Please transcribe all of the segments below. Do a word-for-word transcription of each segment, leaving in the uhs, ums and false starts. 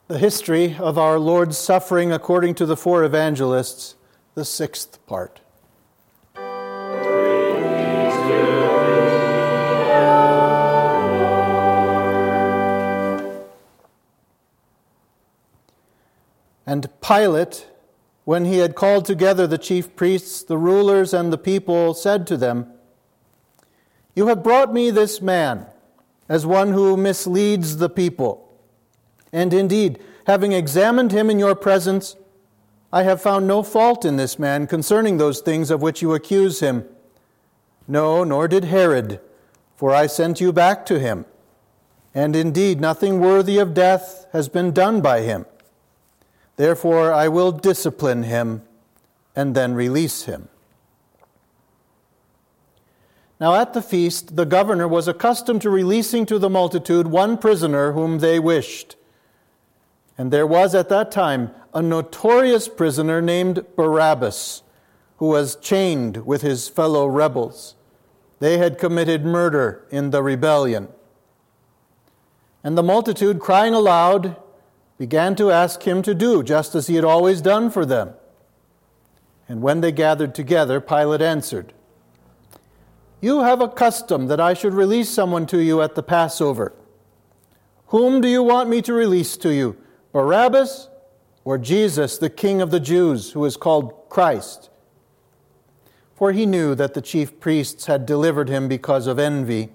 The history of our Lord's suffering according to the four evangelists, the sixth part. And Pilate, when he had called together the chief priests, the rulers, and the people, said to them, "You have brought me this man as one who misleads the people. And indeed, having examined him in your presence, I have found no fault in this man concerning those things of which you accuse him. No, nor did Herod, for I sent you back to him. And indeed, nothing worthy of death has been done by him. Therefore, I will discipline him and then release him." Now at the feast, the governor was accustomed to releasing to the multitude one prisoner whom they wished. And there was at that time a notorious prisoner named Barabbas, who was chained with his fellow rebels. They had committed murder in the rebellion. And the multitude, crying aloud, began to ask him to do just as he had always done for them. And when they gathered together, Pilate answered, "You have a custom that I should release someone to you at the Passover. Whom do you want me to release to you, Barabbas or Jesus, the King of the Jews, who is called Christ?" For he knew that the chief priests had delivered him because of envy.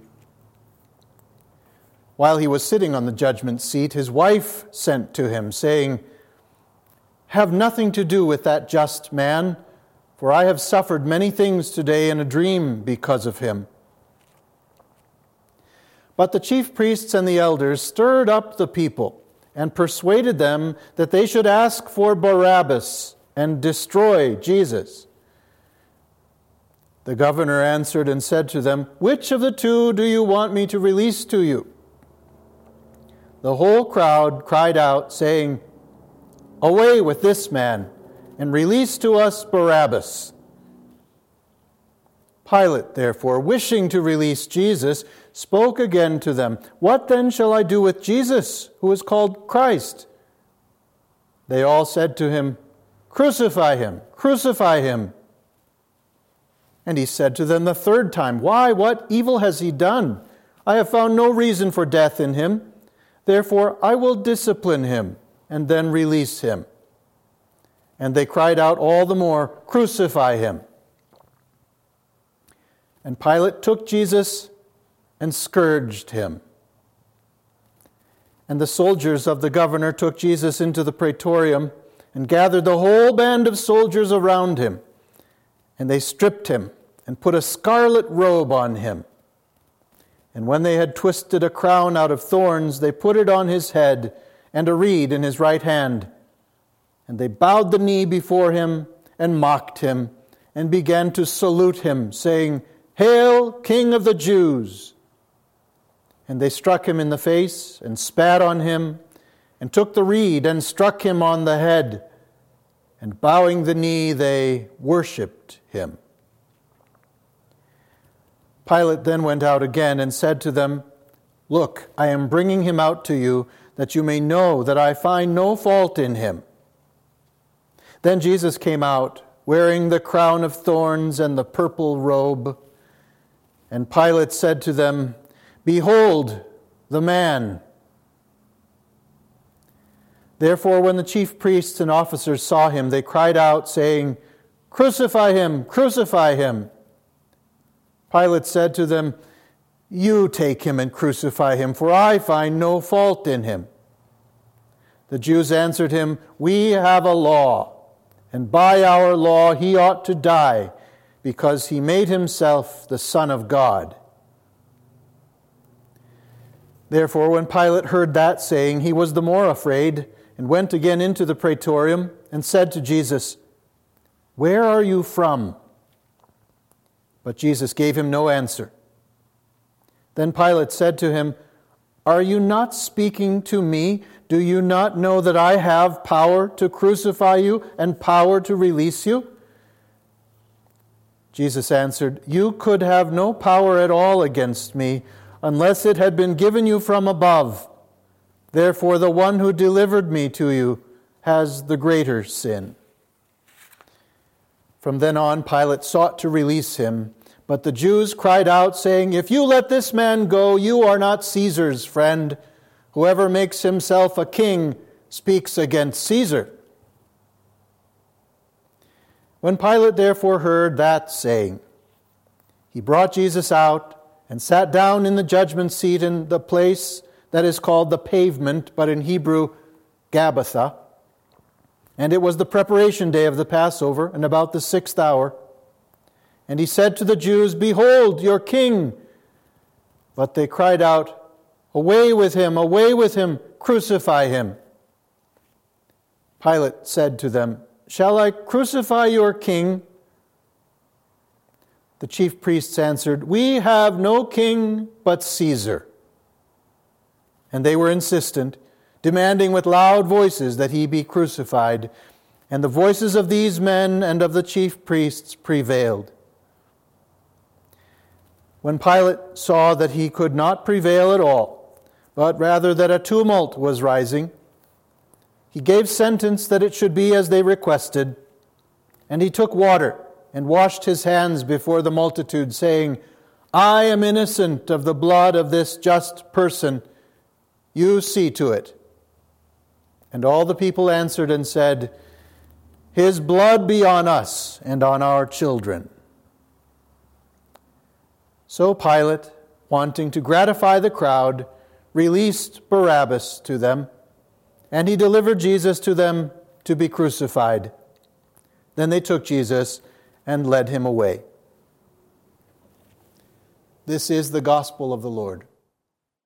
While he was sitting on the judgment seat, his wife sent to him, saying, "Have nothing to do with that just man, for I have suffered many things today in a dream because of him." But the chief priests and the elders stirred up the people and persuaded them that they should ask for Barabbas and destroy Jesus. The governor answered and said to them, "Which of the two do you want me to release to you?" The whole crowd cried out, saying, "Away with this man, and release to us Barabbas." Pilate, therefore, wishing to release Jesus, spoke again to them, "What then shall I do with Jesus, who is called Christ?" They all said to him, "Crucify him, crucify him." And he said to them the third time, "Why, what evil has he done? I have found no reason for death in him. Therefore I will discipline him and then release him." And they cried out all the more, "Crucify him." And Pilate took Jesus and scourged him. And the soldiers of the governor took Jesus into the praetorium and gathered the whole band of soldiers around him. And they stripped him and put a scarlet robe on him. And when they had twisted a crown out of thorns, they put it on his head and a reed in his right hand. And they bowed the knee before him and mocked him and began to salute him, saying, "Hail, King of the Jews!" And they struck him in the face and spat on him and took the reed and struck him on the head. And bowing the knee, they worshipped him. Pilate then went out again and said to them, "Look, I am bringing him out to you, that you may know that I find no fault in him." Then Jesus came out, wearing the crown of thorns and the purple robe. And Pilate said to them, "Behold the man." Therefore, when the chief priests and officers saw him, they cried out, saying, "Crucify him! Crucify him!" Pilate said to them, "You take him and crucify him, for I find no fault in him." The Jews answered him, "We have a law, and by our law he ought to die, because he made himself the Son of God." Therefore, when Pilate heard that saying, he was the more afraid, and went again into the praetorium, and said to Jesus, "Where are you from?" But Jesus gave him no answer. Then Pilate said to him, "Are you not speaking to me? Do you not know that I have power to crucify you and power to release you?" Jesus answered, "You could have no power at all against me unless it had been given you from above. Therefore the one who delivered me to you has the greater sin." From then on, Pilate sought to release him, but the Jews cried out, saying, "If you let this man go, you are not Caesar's friend. Whoever makes himself a king speaks against Caesar." When Pilate therefore heard that saying, he brought Jesus out and sat down in the judgment seat in the place that is called the Pavement, but in Hebrew, Gabbatha. And it was the preparation day of the Passover, and about the sixth hour. And he said to the Jews, "Behold, your king!" But they cried out, "Away with him, away with him, crucify him." Pilate said to them, "Shall I crucify your king?" The chief priests answered, "We have no king but Caesar." And they were insistent, demanding with loud voices that he be crucified. And the voices of these men and of the chief priests prevailed. When Pilate saw that he could not prevail at all, but rather that a tumult was rising, he gave sentence that it should be as they requested. And he took water and washed his hands before the multitude, saying, "I am innocent of the blood of this just person. You see to it." And all the people answered and said, "His blood be on us and on our children." So Pilate, wanting to gratify the crowd, released Barabbas to them, and he delivered Jesus to them to be crucified. Then they took Jesus and led him away. This is the gospel of the Lord.